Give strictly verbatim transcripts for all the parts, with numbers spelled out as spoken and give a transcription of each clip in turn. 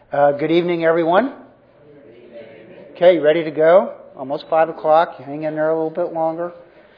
Uh, good evening, everyone. Okay, ready to go? Almost five o'clock. You hang in there a little bit longer.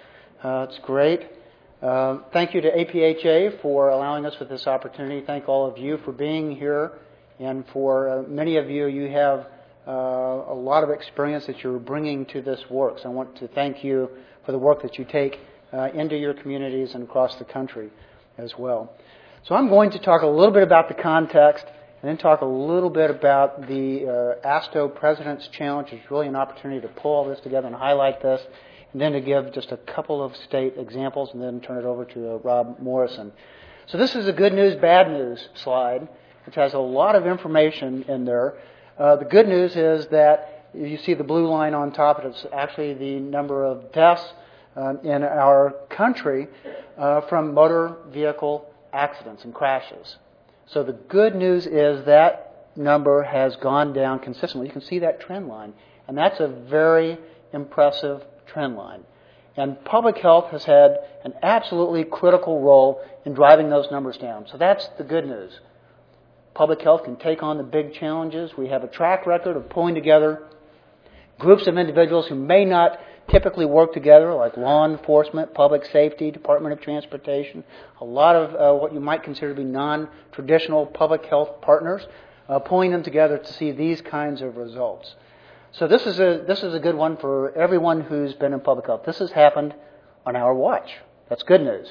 Uh, it's great. Uh, thank you to A P H A for allowing us with this opportunity. Thank all of you for being here. And for uh, many of you, you have uh, a lot of experience that you're bringing to this work. So I want to thank you for the work that you take uh, into your communities and across the country as well. So I'm going to talk a little bit about the context and then talk a little bit about the uh, ASTO President's Challenge. It's really an opportunity to pull all this together and highlight this, and then to give just a couple of state examples, and then turn it over to uh, Rob Morrison. So this is a good news, bad news slide, which has a lot of information in there. Uh, the good news is that you see the blue line on top. It's actually the number of deaths um, in our country uh, from motor vehicle accidents and crashes. So the good news is that number has gone down consistently. You can see that trend line, and that's a very impressive trend line. And public health has had an absolutely critical role in driving those numbers down. So that's the good news. Public health can take on the big challenges. We have a track record of pulling together groups of individuals who may not typically work together, like law enforcement, public safety, Department of Transportation, a lot of uh, what you might consider to be non-traditional public health partners, uh, pulling them together to see these kinds of results. So this is a this is a good one for everyone who's been in public health. This has happened on our watch. That's good news.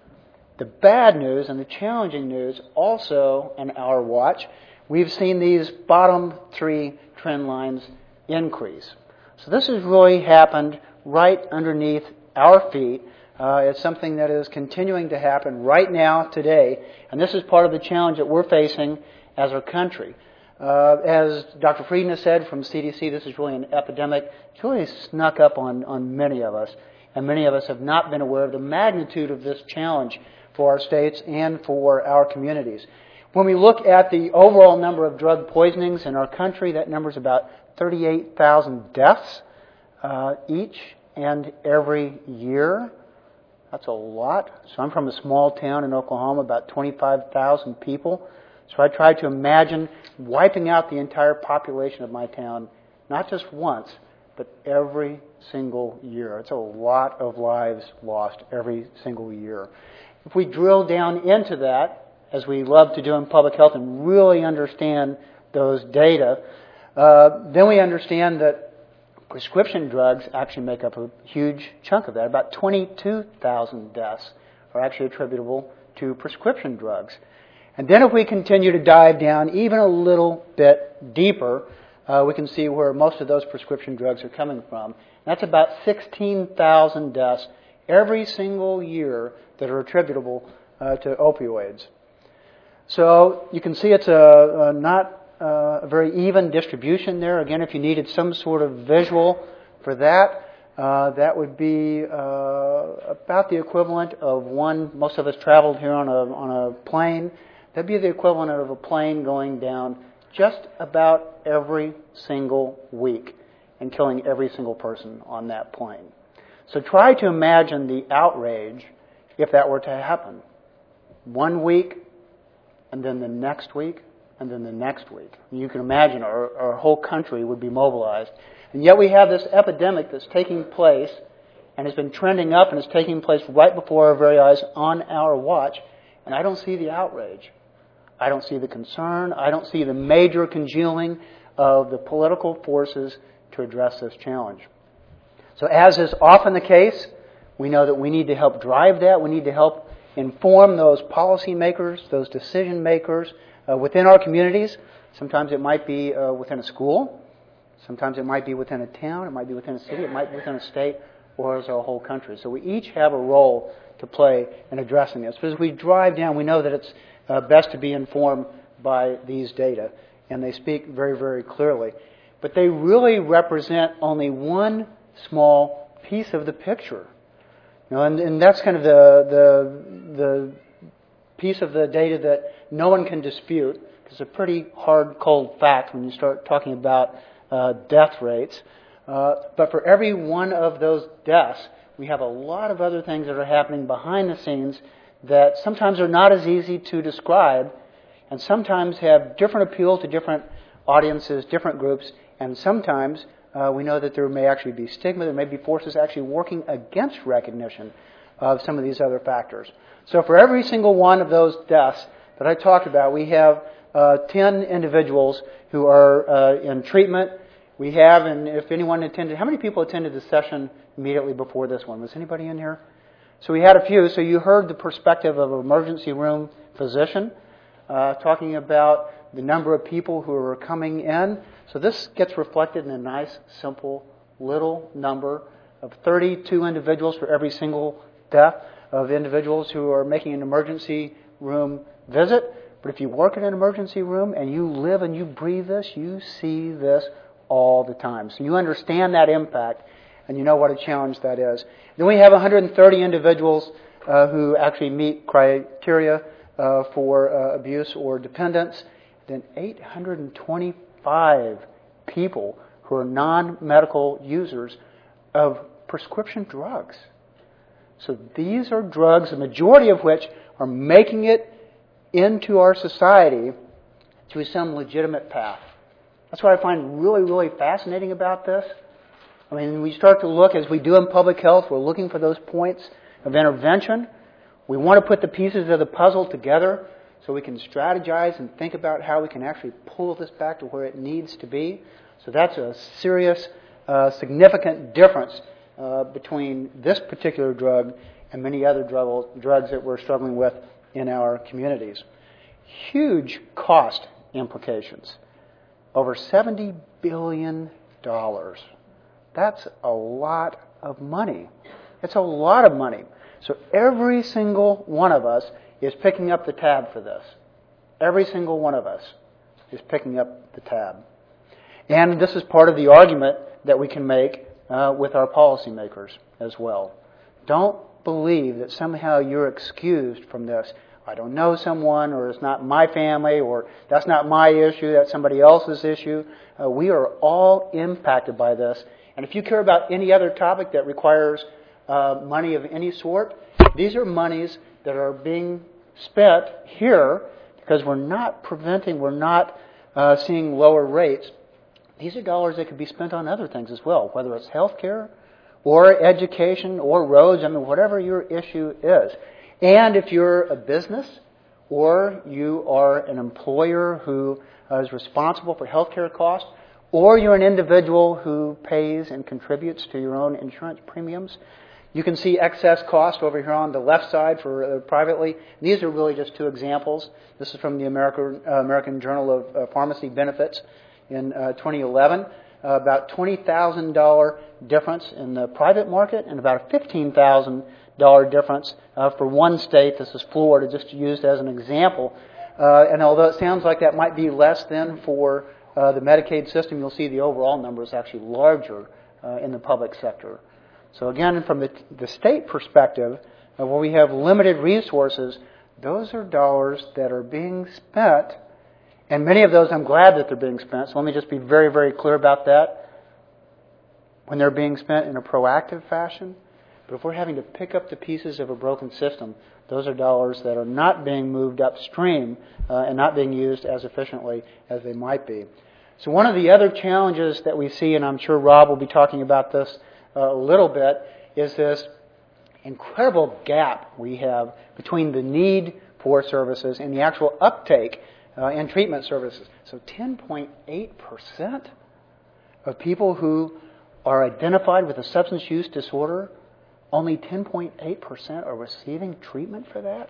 The bad news and the challenging news also on our watch, we've seen these bottom three trend lines increase. So this has really happened right underneath our feet. Uh, it's something that is continuing to happen right now, today, and this is part of the challenge that we're facing as our country. Uh, as Doctor Frieden has said from C D C, this is really an epidemic. It's really snuck up on, on many of us, and many of us have not been aware of the magnitude of this challenge for our states and for our communities. When we look at the overall number of drug poisonings in our country, that number is about thirty-eight thousand deaths uh, each and every year. That's a lot. So I'm from a small town in Oklahoma, about twenty-five thousand people. So I tried to imagine wiping out the entire population of my town, not just once, but every single year. It's a lot of lives lost every single year. If we drill down into that, as we love to do in public health, and really understand those data, uh, then we understand that prescription drugs actually make up a huge chunk of that. About twenty-two thousand deaths are actually attributable to prescription drugs. And then if we continue to dive down even a little bit deeper, uh, we can see where most of those prescription drugs are coming from. That's about sixteen thousand deaths every single year that are attributable uh, to opioids. So you can see it's a, a not uh, a very even distribution there. Again, if you needed some sort of visual for that, uh, that would be uh, about the equivalent of one. Most of us traveled here on a on a plane. That'd be the equivalent of a plane going down just about every single week and killing every single person on that plane. So try to imagine the outrage if that were to happen. One week, and then the next week, and then the next week. You can imagine our, our whole country would be mobilized. And yet we have this epidemic that's taking place and has been trending up and is taking place right before our very eyes on our watch, and I don't see the outrage. I don't see the concern. I don't see the major congealing of the political forces to address this challenge. So as is often the case, we know that we need to help drive that. We need to help inform those policymakers, those decision makers uh, within our communities. Sometimes it might be uh, within a school. Sometimes it might be within a town. It might be within a city. It might be within a state, or as our whole country. So we each have a role to play in addressing this. But as we drive down, we know that it's uh, best to be informed by these data, and they speak very, very clearly. But they really represent only one small piece of the picture. You know, and, and that's kind of the, the the piece of the data that no one can dispute, because it's a pretty hard, cold fact when you start talking about uh, death rates. Uh, but for every one of those deaths, we have a lot of other things that are happening behind the scenes that sometimes are not as easy to describe, and sometimes have different appeal to different audiences, different groups, and sometimes uh, we know that there may actually be stigma, there may be forces actually working against recognition of some of these other factors. So for every single one of those deaths that I talked about, we have uh, ten individuals who are uh, in treatment. We have, and if anyone attended, how many people attended the session immediately before this one? Was anybody in here? So we had a few. So you heard the perspective of an emergency room physician uh, talking about the number of people who are coming in. So this gets reflected in a nice, simple, little number of thirty-two individuals for every single death of individuals who are making an emergency room visit. But if you work in an emergency room and you live and you breathe this, you see this all the time. So you understand that impact and you know what a challenge that is. Then we have one hundred thirty individuals uh, who actually meet criteria uh, for uh, abuse or dependence. Then eight hundred twenty-five people who are non-medical users of prescription drugs. So these are drugs, the majority of which are making it into our society through some legitimate path. That's what I find really, really fascinating about this. I mean, we start to look, as we do in public health, we're looking for those points of intervention. We want to put the pieces of the puzzle together so we can strategize and think about how we can actually pull this back to where it needs to be. So that's a serious, uh, significant difference uh, between this particular drug and many other drug, drugs that we're struggling with in our communities. Huge cost implications. Over seventy billion dollars. That's a lot of money. It's a lot of money. So every single one of us is picking up the tab for this. Every single one of us is picking up the tab. And this is part of the argument that we can make uh, with our policymakers as well. Don't believe that somehow you're excused from this. I don't know someone, or it's not my family, or that's not my issue, that's somebody else's issue. Uh, we are all impacted by this. And if you care about any other topic that requires uh, money of any sort, these are monies that are being spent here because we're not preventing, we're not uh, seeing lower rates. These are dollars that could be spent on other things as well, whether it's healthcare or education or roads, I mean, whatever your issue is. And if you're a business or you are an employer who uh, is responsible for healthcare costs, or you're an individual who pays and contributes to your own insurance premiums, you can see excess cost over here on the left side for uh, privately. These are really just two examples. This is from the American, uh, American Journal of uh, Pharmacy Benefits in uh, twenty eleven. Uh, about twenty thousand dollars difference in the private market and about a fifteen thousand dollars difference uh, for one state. This is Florida, just used as an example. Uh, and although it sounds like that might be less than for uh, the Medicaid system, you'll see the overall number is actually larger uh, in the public sector. So again, from the, the state perspective, uh, where we have limited resources, those are dollars that are being spent, and many of those I'm glad that they're being spent. So let me just be very, very clear about that. When they're being spent in a proactive fashion, but if we're having to pick up the pieces of a broken system, those are dollars that are not being moved upstream uh, and not being used as efficiently as they might be. So one of the other challenges that we see, and I'm sure Rob will be talking about this uh, a little bit, is this incredible gap we have between the need for services and the actual uptake uh, in treatment services. So ten point eight percent of people who are identified with a substance use disorder, only ten point eight percent are receiving treatment for that?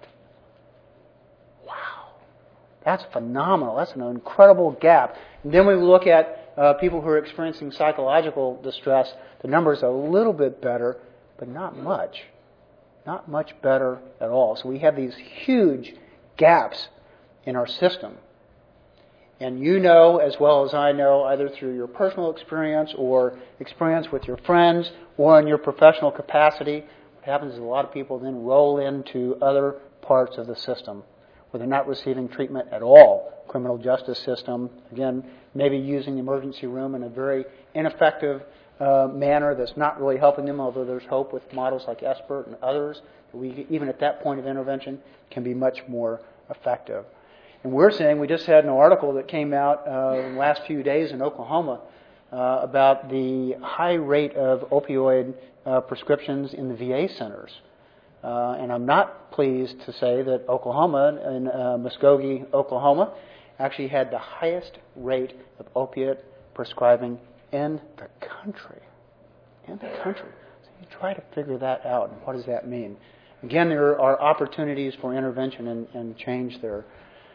Wow. That's phenomenal. That's an incredible gap. And then we look at uh, people who are experiencing psychological distress. The numbers are a little bit better, but not much. Not much better at all. So we have these huge gaps in our system. And you know as well as I know, either through your personal experience or experience with your friends or in your professional capacity, what happens is a lot of people then roll into other parts of the system where they're not receiving treatment at all. Criminal justice system, again, maybe using the emergency room in a very ineffective uh, manner that's not really helping them, although there's hope with models like SBIRT and others. We, even at that point of intervention, can be much more effective. And we're seeing, we just had an article that came out uh, in the last few days in Oklahoma uh, about the high rate of opioid uh, prescriptions in the V A centers. Uh, and I'm not pleased to say that Oklahoma, in uh, Muskogee, Oklahoma, actually had the highest rate of opiate prescribing in the country. In the country. So you try to figure that out, and what does that mean? Again, there are opportunities for intervention and, and change there.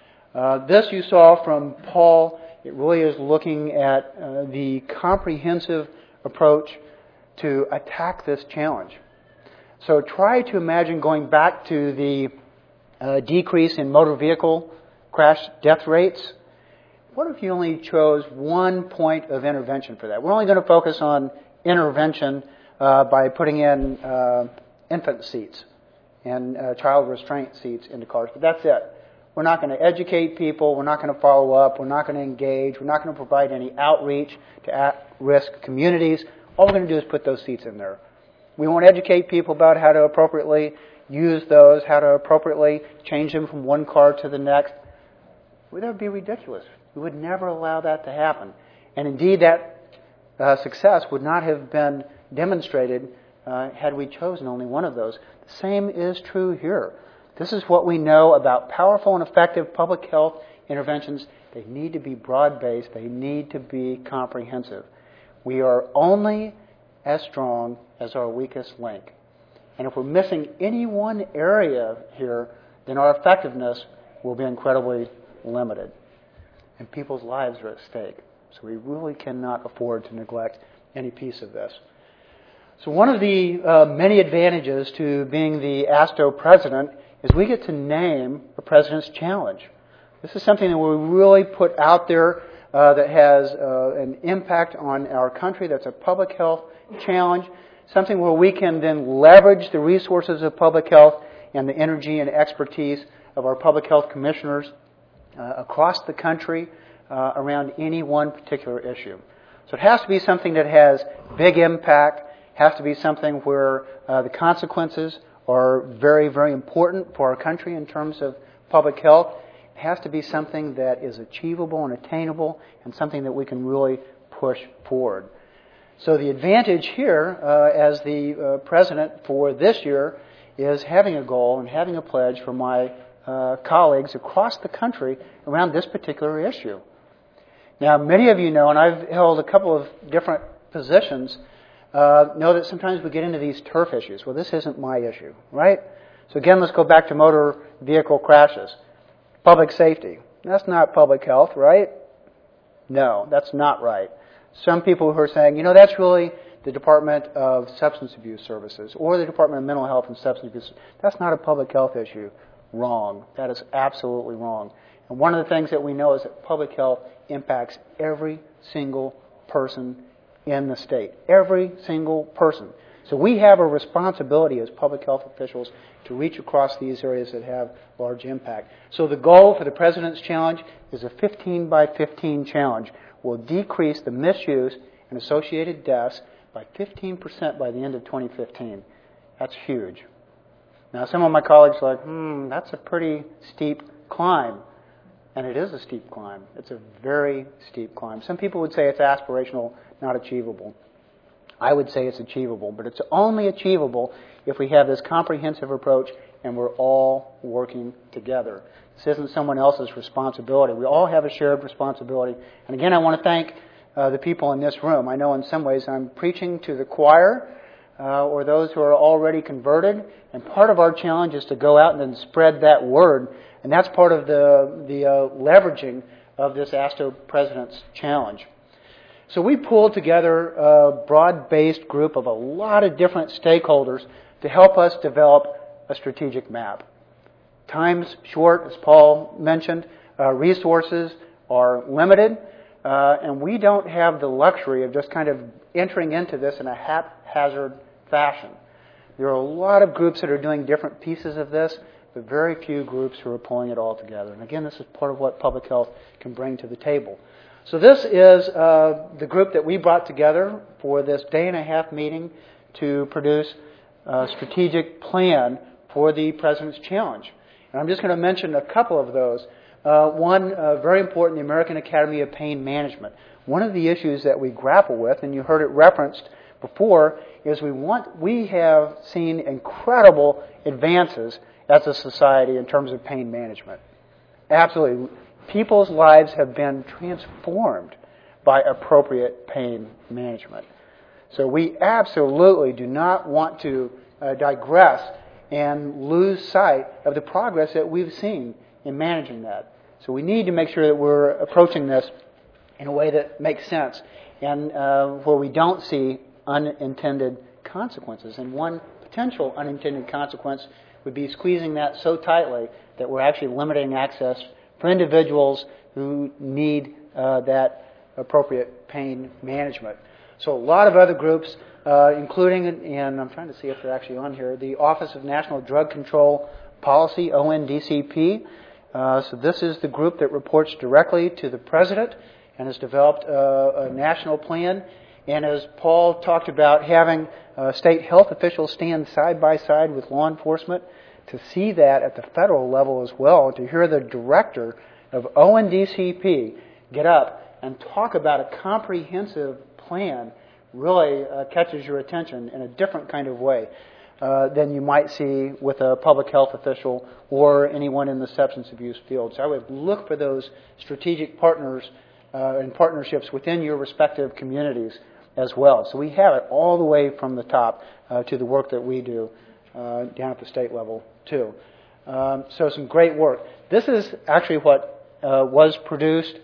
Uh, this you saw from Paul. It really is looking at uh, the comprehensive approach to attack this challenge. So try to imagine going back to the uh, decrease in motor vehicle crash death rates. What if you only chose one point of intervention for that? We're only going to focus on intervention uh, by putting in uh, infant seats and uh, child restraint seats into cars, but that's it. We're not going to educate people. We're not going to follow up. We're not going to engage. We're not going to provide any outreach to at-risk communities. All we're going to do is put those seats in there. We won't educate people about how to appropriately use those, how to appropriately change them from one car to the next. Well, that would be ridiculous. We would never allow that to happen. And indeed, that uh, success would not have been demonstrated uh, had we chosen only one of those. The same is true here. This is what we know about powerful and effective public health interventions. They need to be broad-based. They need to be comprehensive. We are only as strong as our weakest link. And if we're missing any one area here, then our effectiveness will be incredibly limited. And people's lives are at stake. So we really cannot afford to neglect any piece of this. So one of the uh, many advantages to being the ASTO president is we get to name a president's challenge. This is something that we really put out there uh, that has uh, an impact on our country. That's a public health challenge, something where we can then leverage the resources of public health and the energy and expertise of our public health commissioners uh, across the country uh, around any one particular issue. So it has to be something that has big impact, has to be something where uh, the consequences are very, very important for our country in terms of public health. It has to be something that is achievable and attainable and something that we can really push forward. So the advantage here uh, as the uh, president for this year is having a goal and having a pledge for my uh, colleagues across the country around this particular issue. Now, many of you know, and I've held a couple of different positions, uh, know that sometimes we get into these turf issues. Well, this isn't my issue, right? So again, let's go back to motor vehicle crashes. Public safety. That's not public health, right? No, that's not right. Some people who are saying, you know, that's really the Department of Substance Abuse Services or the Department of Mental Health and Substance Abuse. That's not a public health issue. Wrong. That is absolutely wrong. And one of the things that we know is that public health impacts every single person in the state. Every single person. So we have a responsibility as public health officials to reach across these areas that have large impact. So the goal for the President's Challenge is a fifteen by fifteen challenge. Will decrease the misuse and associated deaths by fifteen percent by the end of twenty fifteen. That's huge. Now, some of my colleagues are like, hmm, that's a pretty steep climb. And it is a steep climb. It's a very steep climb. Some people would say it's aspirational, not achievable. I would say it's achievable, but it's only achievable if we have this comprehensive approach and we're all working together. This isn't someone else's responsibility. We all have a shared responsibility. And again, I want to thank uh, the people in this room. I know in some ways I'm preaching to the choir uh, or those who are already converted. And part of our challenge is to go out and then spread that word. And that's part of the, the uh, leveraging of this ASTO President's Challenge. So we pulled together a broad-based group of a lot of different stakeholders to help us develop a strategic map. Time's short, as Paul mentioned. Uh, resources are limited. Uh, and we don't have the luxury of just kind of entering into this in a haphazard fashion. There are a lot of groups that are doing different pieces of this, but very few groups who are pulling it all together. And again, this is part of what public health can bring to the table. So this is uh, the group that we brought together for this day and a half meeting to produce a strategic plan for the President's Challenge. And I'm just going to mention a couple of those. Uh, one, uh, very important, the American Academy of Pain Management. One of the issues that we grapple with, and you heard it referenced before, is we want we have seen incredible advances as a society in terms of pain management. Absolutely. People's lives have been transformed by appropriate pain management. So we absolutely do not want to uh, digress and lose sight of the progress that we've seen in managing that. So we need to make sure that we're approaching this in a way that makes sense and uh, where we don't see unintended consequences. And one potential unintended consequence would be squeezing that so tightly that we're actually limiting access for individuals who need uh, that appropriate pain management. So a lot of other groups, uh, including, and I'm trying to see if they're actually on here, the Office of National Drug Control Policy, O N D C P. Uh, so this is the group that reports directly to the President and has developed uh, a national plan. And as Paul talked about, having uh, state health officials stand side by side with law enforcement, to see that at the federal level as well, to hear the director of O N D C P get up and talk about a comprehensive plan really uh, catches your attention in a different kind of way uh, than you might see with a public health official or anyone in the substance abuse field. So I would look for those strategic partners uh, and partnerships within your respective communities as well. So we have it all the way from the top uh, to the work that we do uh, down at the state level too. Um, so some great work. This is actually what uh, was produced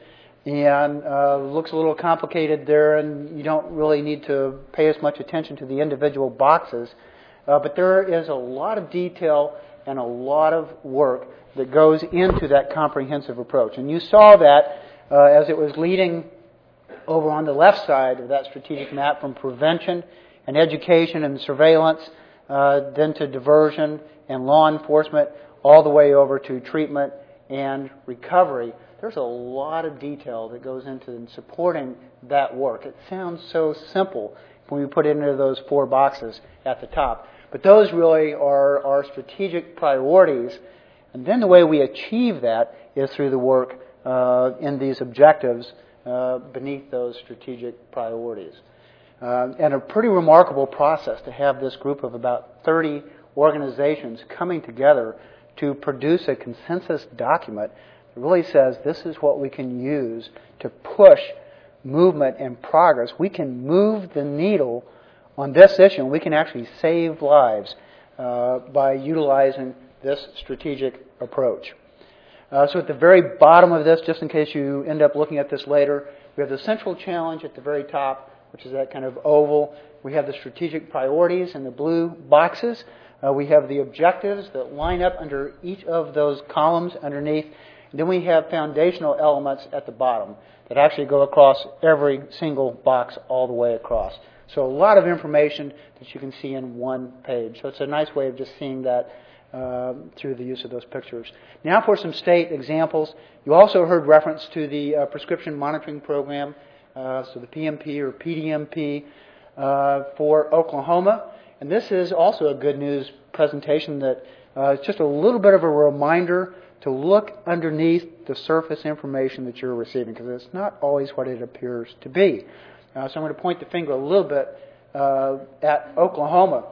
and uh, looks a little complicated there, and you don't really need to pay as much attention to the individual boxes. Uh, but there is a lot of detail and a lot of work that goes into that comprehensive approach. And you saw that uh, as it was leading over on the left side of that strategic map from prevention and education and surveillance, uh, then to diversion and law enforcement, all the way over to treatment and recovery. There's a lot of detail that goes into supporting that work. It sounds so simple when we put it into those four boxes at the top. But those really are our strategic priorities. And then the way we achieve that is through the work uh, in these objectives uh, beneath those strategic priorities. Uh, and a pretty remarkable process to have this group of about thirty organizations coming together to produce a consensus document that really says this is what we can use to push movement and progress. We can move the needle on this issue, and we can actually save lives uh, by utilizing this strategic approach. Uh, so at the very bottom of this, just in case you end up looking at this later, we have the central challenge at the very top, which is that kind of oval. We have the strategic priorities in the blue boxes. Uh, we have the objectives that line up under each of those columns underneath. And then we have foundational elements at the bottom that actually go across every single box all the way across. So a lot of information that you can see in one page. So it's a nice way of just seeing that uh, through the use of those pictures. Now for some state examples. You also heard reference to the uh, prescription monitoring program, uh, so the P M P or P D M P uh, for Oklahoma. And this is also a good news presentation that uh, is just a little bit of a reminder to look underneath the surface information that you're receiving, because it's not always what it appears to be. Uh, so I'm going to point the finger a little bit uh, at Oklahoma.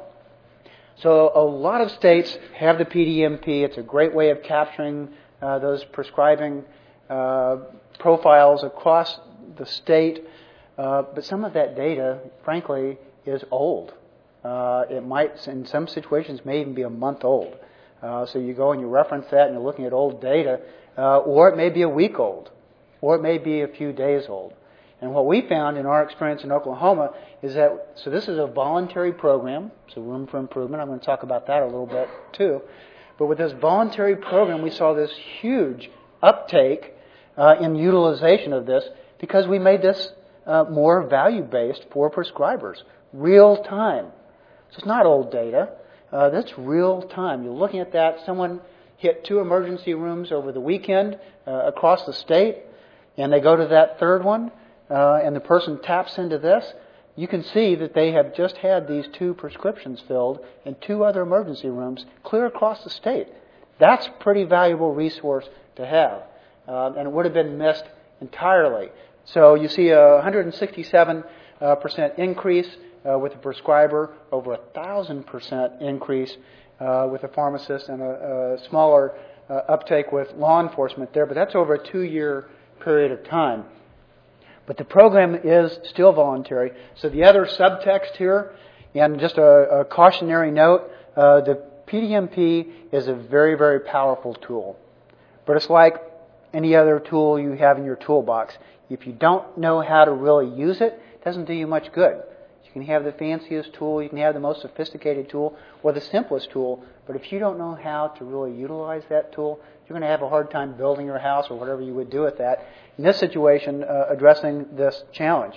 So a lot of states have the P D M P. It's a great way of capturing uh, those prescribing uh, profiles across the state. Uh, but some of that data, frankly, is old. Uh, it might, in some situations, may even be a month old. Uh, so you go and you reference that and you're looking at old data, uh, or it may be a week old, or it may be a few days old. And what we found in our experience in Oklahoma is that, so this is a voluntary program, so room for improvement. I'm going to talk about that a little bit too. But with this voluntary program, we saw this huge uptake uh, in utilization of this because we made this uh, more value-based for prescribers, real time. So it's not old data. Uh, that's real time. You're looking at that. Someone hit two emergency rooms over the weekend uh, across the state, and they go to that third one, uh, and the person taps into this. You can see that they have just had these two prescriptions filled in two other emergency rooms clear across the state. That's a pretty valuable resource to have. uh, and it would have been missed entirely. So you see a one hundred sixty-seven percent increase uh, with the prescriber, over a one thousand percent increase uh, with the pharmacist, and a, a smaller uh, uptake with law enforcement there. But that's over a two-year period of time. But the program is still voluntary. So the other subtext here, and just a, a cautionary note, uh, the P D M P is a very, very powerful tool. But it's like any other tool you have in your toolbox. If you don't know how to really use it, it doesn't do you much good. You can have the fanciest tool, you can have the most sophisticated tool, or the simplest tool, but if you don't know how to really utilize that tool, you're going to have a hard time building your house or whatever you would do with that. In this situation, uh, addressing this challenge.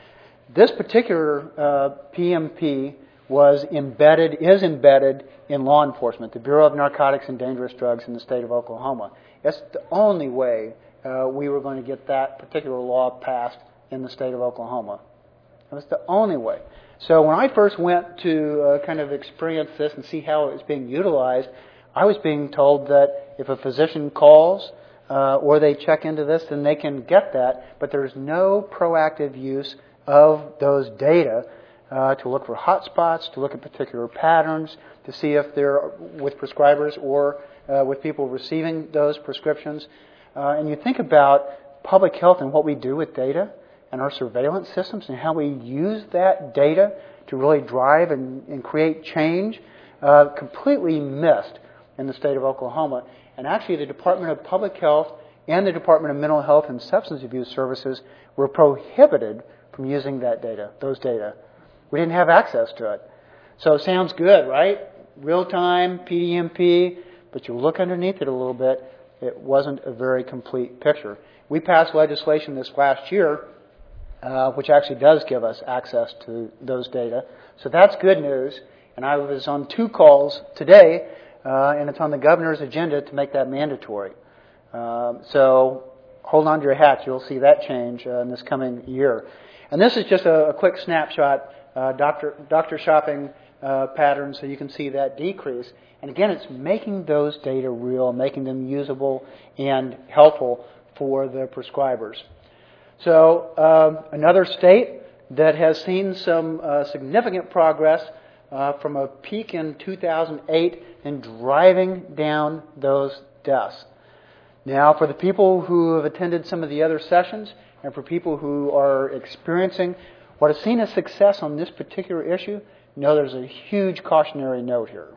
This particular uh, P M P was embedded, is embedded in law enforcement, the Bureau of Narcotics and Dangerous Drugs in the state of Oklahoma. That's the only way uh, we were going to get that particular law passed in the state of Oklahoma. That was the only way. So when I first went to uh, kind of experience this and see how it was being utilized, I was being told that if a physician calls uh, or they check into this, then they can get that, but there's no proactive use of those data uh, to look for hot spots, to look at particular patterns, to see if they're with prescribers or uh, with people receiving those prescriptions. Uh, and you think about public health and what we do with data and our surveillance systems and how we use that data to really drive and, and create change, uh, completely missed in the state of Oklahoma. And actually the Department of Public Health and the Department of Mental Health and Substance Abuse Services were prohibited from using that data, those data. We didn't have access to it. So it sounds good, right? Real-time, P D M P, but you look underneath it a little bit, it wasn't a very complete picture. We passed legislation this last year uh, which actually does give us access to those data. So that's good news. And I was on two calls today, uh, and it's on the governor's agenda to make that mandatory. Uh, so hold on to your hats. You'll see that change uh, in this coming year. And this is just a, a quick snapshot, uh, doctor, doctor shopping uh, patterns, so you can see that decrease. And again, it's making those data real, making them usable and helpful for the prescribers. So um, another state that has seen some uh, significant progress uh, from a peak in two thousand eight in driving down those deaths. Now, for the people who have attended some of the other sessions and for people who are experiencing what has seen as success on this particular issue, know there's a huge cautionary note here.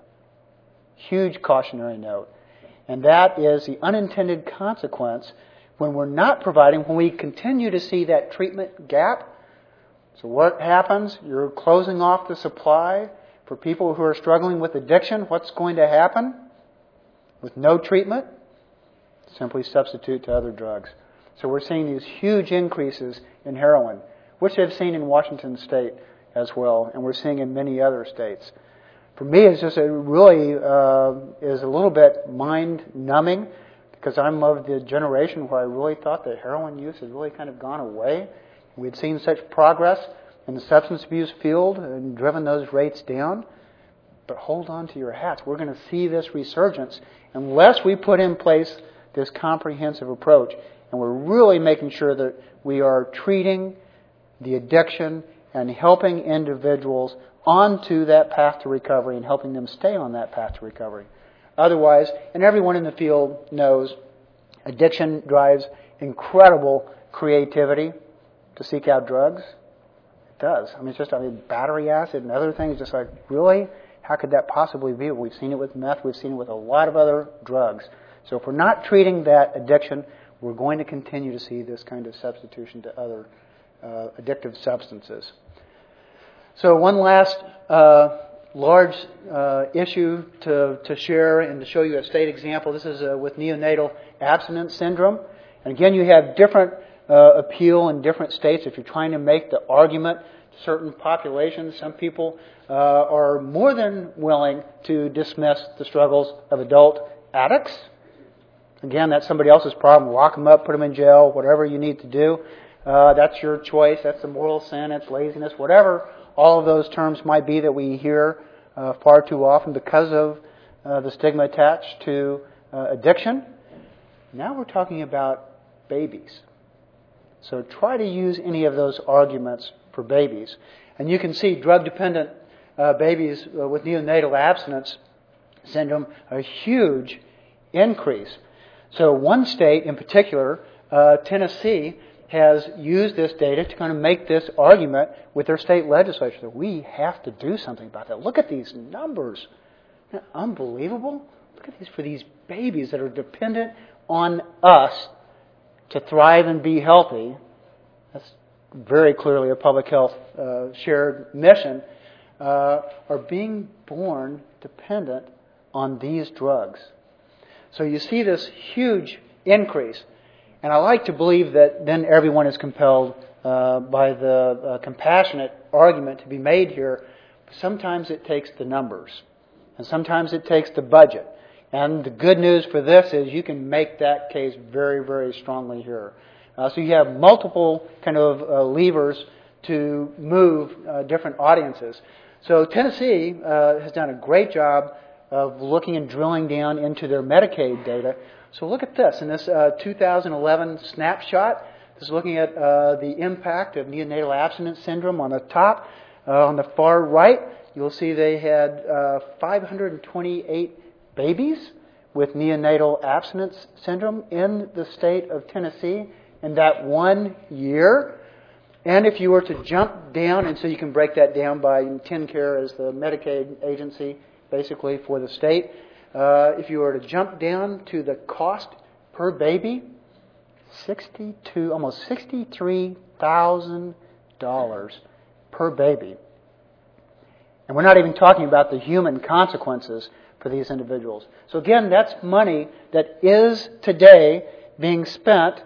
Huge cautionary note. And that is the unintended consequence when we're not providing, when we continue to see that treatment gap. So what happens? You're closing off the supply for people who are struggling with addiction. What's going to happen? With no treatment, simply substitute to other drugs. So we're seeing these huge increases in heroin, which they've seen in Washington State as well, and we're seeing in many other states. For me, it's just a really uh, is a little bit mind-numbing, because I'm of the generation where I really thought that heroin use had really kind of gone away. We'd seen such progress in the substance abuse field and driven those rates down. But hold on to your hats. We're going to see this resurgence unless we put in place this comprehensive approach. And we're really making sure that we are treating the addiction and helping individuals onto that path to recovery and helping them stay on that path to recovery. Otherwise, and everyone in the field knows, addiction drives incredible creativity to seek out drugs. It does. I mean, it's just, I mean, battery acid and other things, just like, really? How could that possibly be? We've seen it with meth. We've seen it with a lot of other drugs. So if we're not treating that addiction, we're going to continue to see this kind of substitution to other uh, addictive substances. So one last uh, large uh, issue to, to share and to show you a state example. This is uh, with neonatal abstinence syndrome. And again, you have different uh, appeal in different states. If you're trying to make the argument to certain populations, some people uh, are more than willing to dismiss the struggles of adult addicts. Again, that's somebody else's problem. Lock them up, put them in jail, whatever you need to do. Uh, that's your choice. That's the moral sin. It's laziness, whatever all of those terms might be that we hear uh, far too often because of uh, the stigma attached to uh, addiction. Now we're talking about babies. So try to use any of those arguments for babies. And you can see drug-dependent uh, babies uh, with neonatal abstinence syndrome, a huge increase. So one state in particular, uh, Tennessee, has used this data to kind of make this argument with their state legislature that we have to do something about that. Look at these numbers. Isn't that unbelievable? Look at these for these babies that are dependent on us to thrive and be healthy. That's very clearly a public health uh, shared mission, uh, are being born dependent on these drugs. So you see this huge increase. And I like to believe that then everyone is compelled uh, by the uh, compassionate argument to be made here. Sometimes it takes the numbers. And sometimes it takes the budget. And the good news for this is you can make that case very, very strongly here. Uh, so you have multiple kind of uh, levers to move uh, different audiences. So Tennessee uh, has done a great job of looking and drilling down into their Medicaid data. So look at this. In this uh, two thousand eleven snapshot, this is looking at uh, the impact of neonatal abstinence syndrome on the top. Uh, on the far right, you'll see they had uh, five hundred twenty-eight babies with neonatal abstinence syndrome in the state of Tennessee in that one year. And if you were to jump down, and so you can break that down by TennCare as the Medicaid agency, basically for the state. Uh, if you were to jump down to the cost per baby, sixty-two, almost sixty-three thousand dollars per baby. And we're not even talking about the human consequences for these individuals. So again, that's money that is today being spent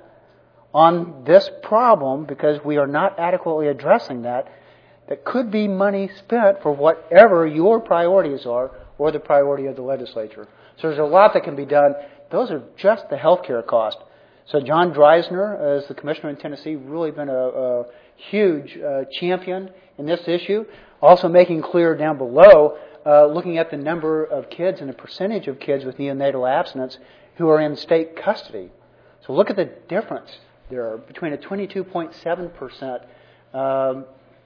on this problem because we are not adequately addressing that. That could be money spent for whatever your priorities are or the priority of the legislature. So there's a lot that can be done. Those are just the healthcare cost. So John Dreisner, as the commissioner in Tennessee, really been a, a huge uh, champion in this issue. Also making clear down below, uh, looking at the number of kids and the percentage of kids with neonatal abstinence who are in state custody. So look at the difference there between a twenty-two point seven percent um,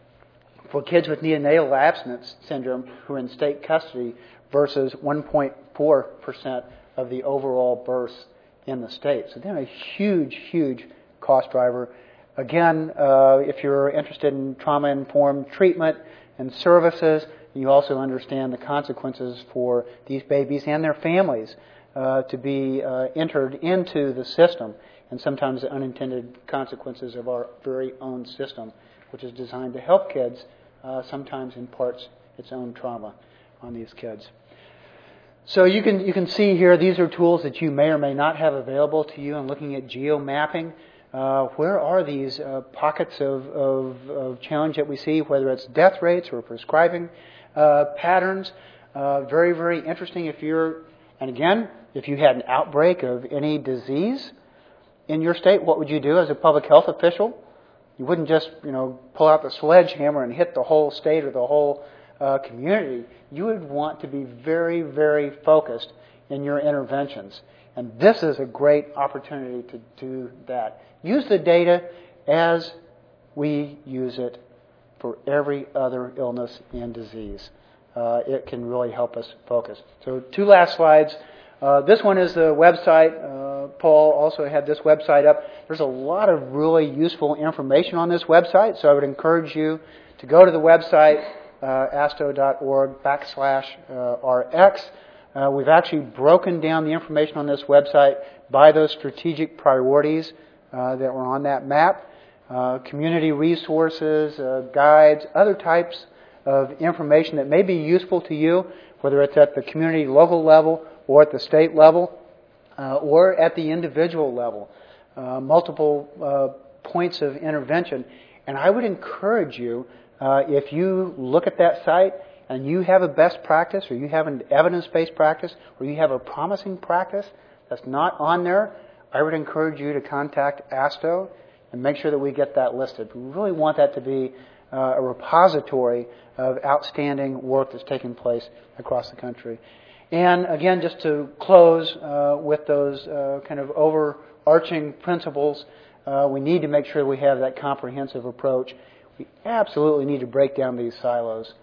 for kids with neonatal abstinence syndrome who are in state custody versus one point four percent of the overall births in the state. So they're a huge, huge cost driver. Again, uh, if you're interested in trauma-informed treatment and services, you also understand the consequences for these babies and their families uh, to be uh, entered into the system, and sometimes the unintended consequences of our very own system, which is designed to help kids, uh, sometimes imparts its own trauma on these kids. So you can you can see here, these are tools that you may or may not have available to you in looking at geomapping. Uh, where are these uh, pockets of, of, of challenge that we see, whether it's death rates or prescribing uh, patterns? Uh, very, very interesting if you're, and again, if you had an outbreak of any disease in your state, what would you do as a public health official? You wouldn't just, you know, pull out the sledgehammer and hit the whole state or the whole uh, community. You would want to be very, very focused in your interventions. And this is a great opportunity to do that. Use the data as we use it for every other illness and disease. Uh, it can really help us focus. So two last slides. Uh, this one is the website. Uh, Paul also had this website up. There's a lot of really useful information on this website, so I would encourage you to go to the website, uh, asto.org backslash uh, rx. Uh, we've actually broken down the information on this website by those strategic priorities uh, that were on that map. Uh, community resources, uh, guides, other types of information that may be useful to you, whether it's at the community local level or at the state level uh, or at the individual level. Uh, multiple uh, points of intervention. And I would encourage you, uh, if you look at that site and you have a best practice, or you have an evidence-based practice, or you have a promising practice that's not on there, I would encourage you to contact ASTO and make sure that we get that listed. We really want that to be uh, a repository of outstanding work that's taking place across the country. And again, just to close uh, with those uh, kind of overarching principles, uh, we need to make sure we have that comprehensive approach. We absolutely need to break down these silos.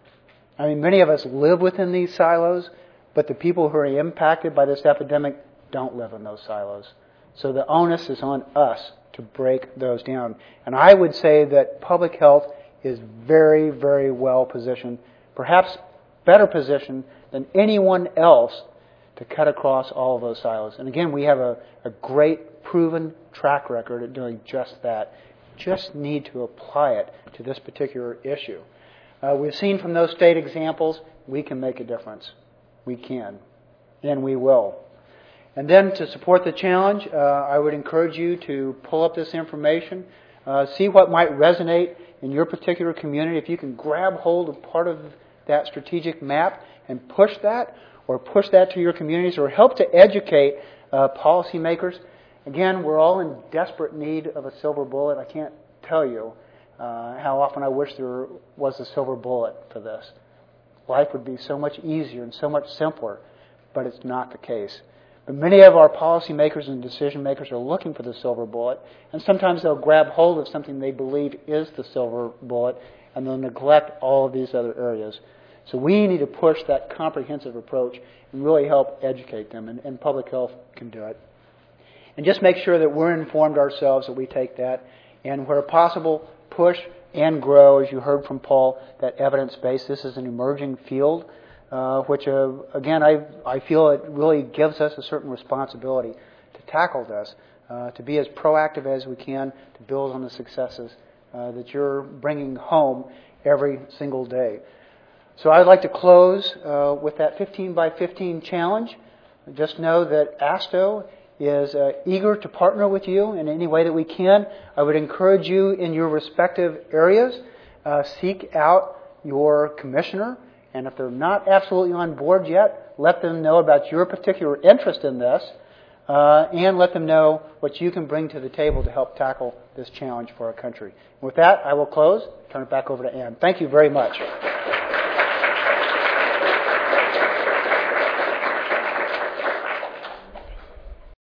I mean, many of us live within these silos, but the people who are impacted by this epidemic don't live in those silos. So the onus is on us to break those down. And I would say that public health is very, very well positioned, perhaps better positioned than anyone else to cut across all of those silos. And again, we have a, a great proven track record at doing just that. Just need to apply it to this particular issue. Uh, we've seen from those state examples, we can make a difference. We can. And we will. And then to support the challenge, uh, I would encourage you to pull up this information, uh, see what might resonate in your particular community. If you can grab hold of part of that strategic map and push that, or push that to your communities, or help to educate uh, policymakers. Again, we're all in desperate need of a silver bullet. I can't tell you uh, how often I wish there was a silver bullet for this. Life would be so much easier and so much simpler, but it's not the case. But many of our policymakers and decision makers are looking for the silver bullet, and sometimes they'll grab hold of something they believe is the silver bullet, and they'll neglect all of these other areas. So we need to push that comprehensive approach and really help educate them, and, and public health can do it. And just make sure that we're informed ourselves, that we take that, and where possible, push and grow, as you heard from Paul, that evidence base. This is an emerging field, uh, which, uh, again, I, I feel it really gives us a certain responsibility to tackle this, uh, to be as proactive as we can, to build on the successes uh, that you're bringing home every single day. So I'd like to close uh, with that fifteen by fifteen challenge. Just know that ASTO is uh, eager to partner with you in any way that we can. I would encourage you in your respective areas, uh, seek out your commissioner, and if they're not absolutely on board yet, let them know about your particular interest in this, uh, and let them know what you can bring to the table to help tackle this challenge for our country. With that, I will close. Turn it back over to Ann. Thank you very much.